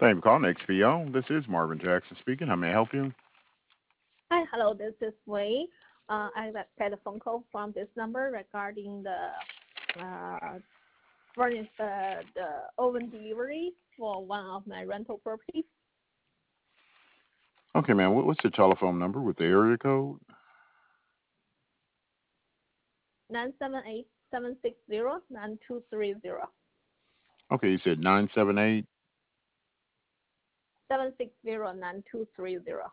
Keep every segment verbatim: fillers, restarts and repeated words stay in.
Thank you for calling X P O. This is Marvin Jackson speaking. How may I help you? Hi, hello, this is Wei. Uh, I got a phone call from this number regarding the uh, furnace, uh, the oven delivery for one of my rental properties. Okay, man. What, what's the telephone number with the area code? nine seven eight, seven six zero, nine two three zero. Okay, you said nine seven eight. seven six zero, nine two three zero.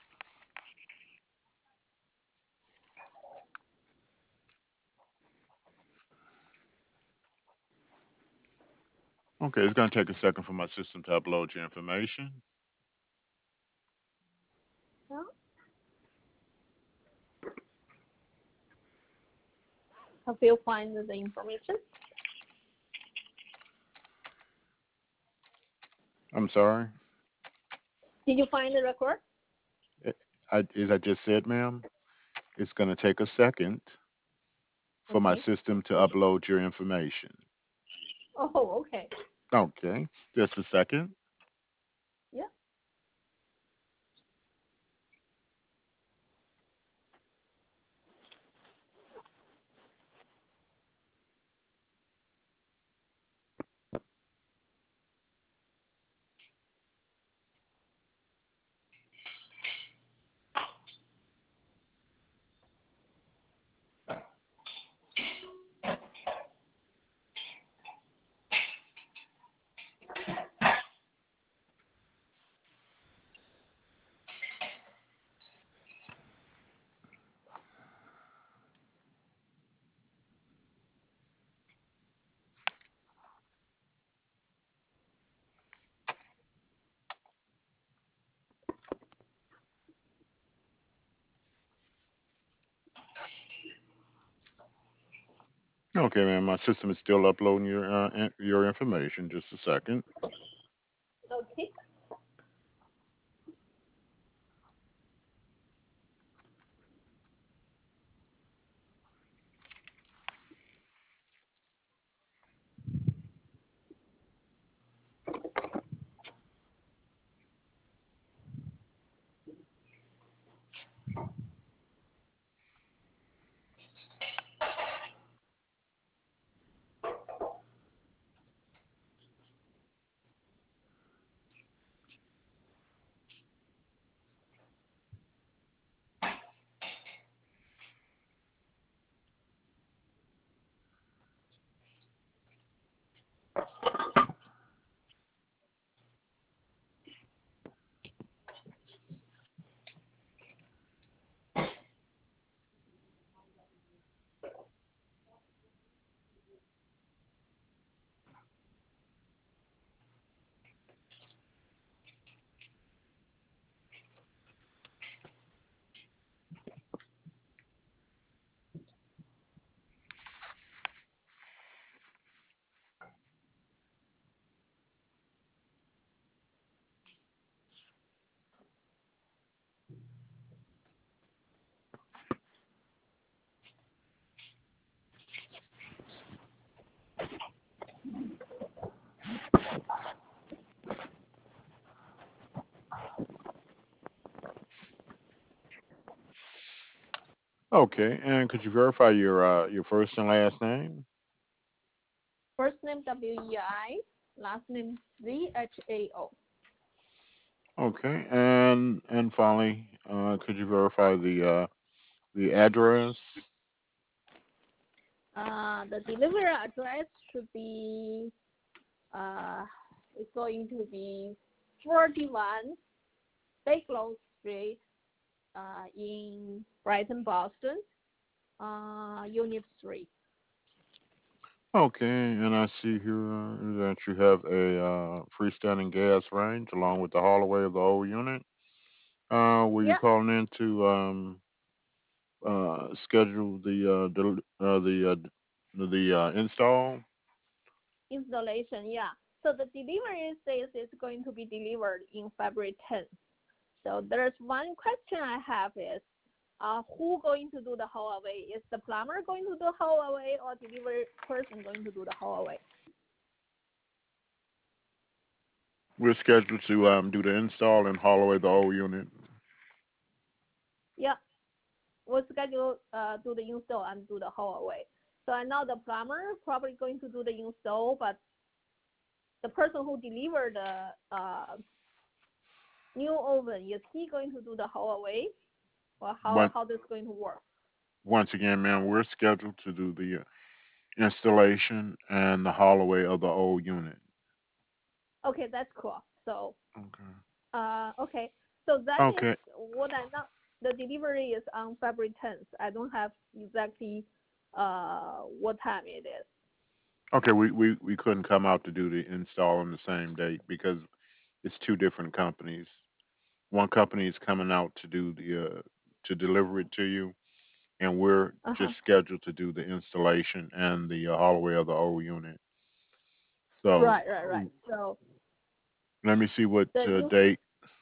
Okay, it's going to take a second for my system to upload your information. Yeah. Have you find the information? I'm sorry. Did you find the record? It, I, as I just said, ma'am, it's going to take a second for my Okay. system to upload your information. Oh, okay. Okay, just a second. Yeah. Okay, ma'am, my system is still uploading your uh, in- your information. Just a second. Okay. Okay, and could you verify your uh, your first and last name? First name W E I, last name Z H A O. Okay, and and finally, uh, could you verify the uh, the address? Uh, the delivery address should be uh, it's going to be forty-one Bakelow Street uh, in Brighton, Boston, uh, Unit three. Okay, and I see here uh, that you have a uh, freestanding gas range along with the hallway of the old unit. Uh, were you Yeah, calling in to um, uh, schedule the uh, del- uh, the uh, the uh, install? installation, yeah. So the delivery says it's going to be delivered in February tenth. So there's one question I have is, uh, who going to do the haul away? Is the plumber going to do haul away or delivery person going to do the haul away? We're scheduled to um, do the install and haul away the old unit. Yeah, we'll schedule uh, do the install and do the haul away. So I know the plumber probably going to do the install, but the person who delivered the uh, new oven, is he going to do the haul away, or how Once, how this going to work? once again, man, we're scheduled to do the uh, installation and the haul away of the old unit. Okay, that's cool. So Okay. uh, okay, so that is Okay. what I know. The delivery is on February tenth. I don't have exactly uh what time it is. Okay. We, we, we couldn't come out to do the install on the same date because it's two different companies. One company is coming out to do the uh, to deliver it to you, and we're Uh huh. just scheduled to do the installation and the uh, haul away of the old unit. So Right, right, right. So let me see what the uh, in date.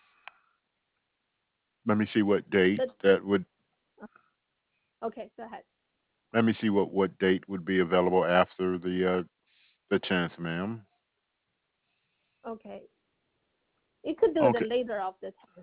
Let me see what date the that would. okay, go ahead. Let me see what what date would be available after the uh, the tenth, ma'am. Okay, you could do the Okay. later of the tenth.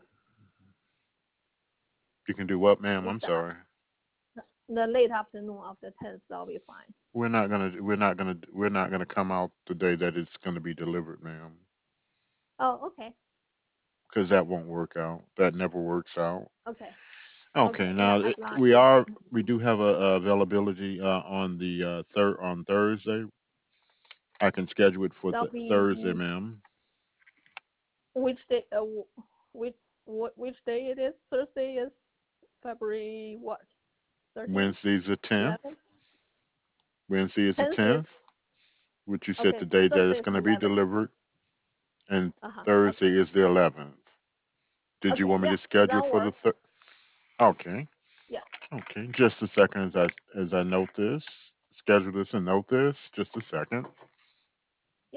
You can do what, ma'am? It's I'm the sorry. the late afternoon of the tenth. That'll be fine. We're not gonna we're not gonna we're not gonna come out the day that it's gonna be delivered, ma'am, Oh, okay, because that won't work out. That never works out. okay, Okay. okay. Yeah, Now as it, long we are we do have a, a availability uh, on the uh, third on Thursday. I can schedule it for that'll th- Thursday, be ma'am. which day? Uh, which what which day it is? Thursday is February what? Thirteenth, Wednesday's the tenth. eleventh. Wednesday is the Tenth is tenth, which you said okay. the So day that Thursday it's is going to be eleventh. delivered, and Uh huh. Thursday Okay. is the eleventh. Did you Okay. want me Yeah, to schedule that for the works. third? Okay. Yeah. Okay. Just a second as I as I note this, schedule this and note this. Just a second. Yeah.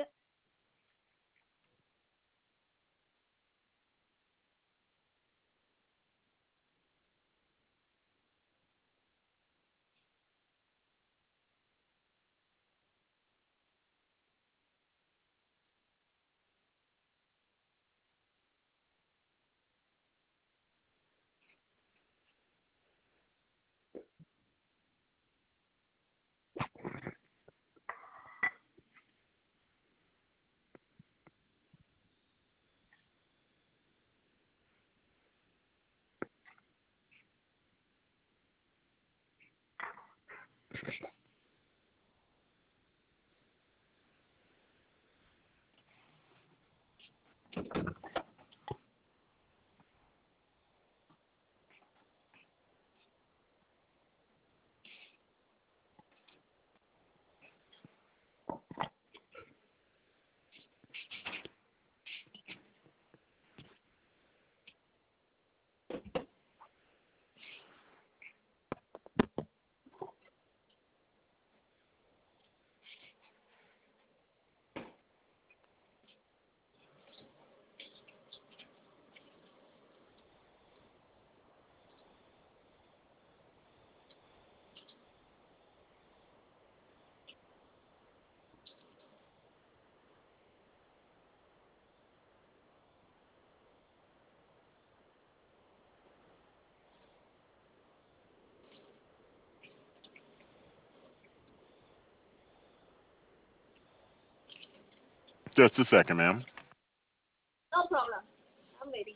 Just a second, ma'am. No problem. I'm waiting.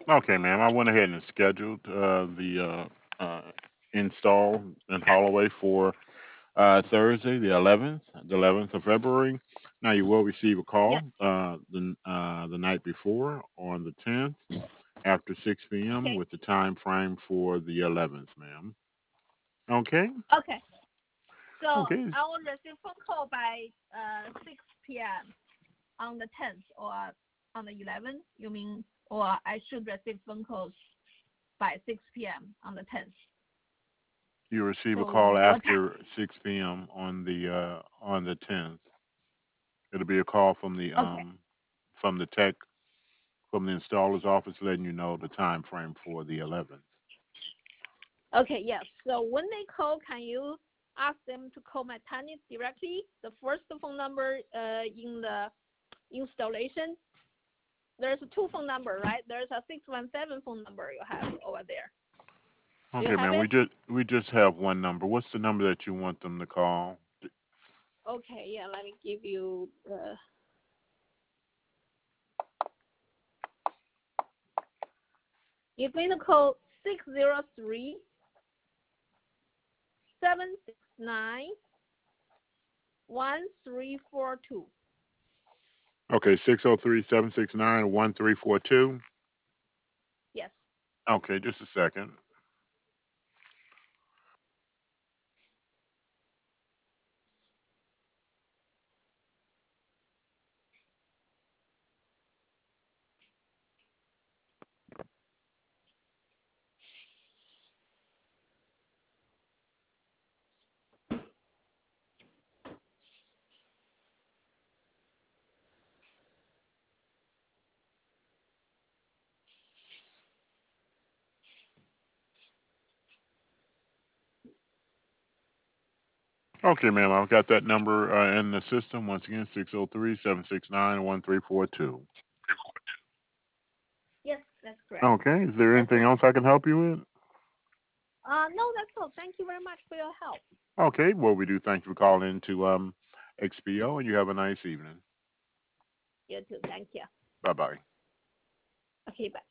Okay, ma'am. I went ahead and scheduled uh, the uh, uh, install in Holloway for uh, Thursday, the eleventh, the eleventh of February. Now you will receive a Yes. call uh, the uh, the night before on the tenth after six p m Okay. with the time frame for the eleventh, ma'am. Okay. Okay. So Okay. I will receive phone call by uh six p m on the tenth or on the eleventh. You mean, or I should receive phone calls by six p m on the tenth. You receive a So call what time? after six p m on the uh, on the tenth. It'll be a call from the Okay. um from the tech from the installer's office letting you know the time frame for the eleventh. Okay. Yes. So when they call, can you ask them to call my tenant directly? The first phone number uh in the installation. There's two phone number, right? There's a six one seven phone number you have over there. Do you Okay, have man. We it? just we just have one number. What's the number that you want them to call? Okay, yeah, let me give you the. You're going to call six zero three seven six nine one three four two. Okay, six zero three, seven six nine, one three four two. Yes. Okay, just a second. Okay, ma'am. I've got that number uh, in the system. Once again, six zero three, seven six nine, one three four two. Yes, that's correct. Okay, is there That's anything right. else I can help you with? Uh, no, that's all. Thank you very much for your help. Okay, well, we do thank you for calling into um, X P O, and you have a nice evening. You too. Thank you. Bye bye. Okay, bye.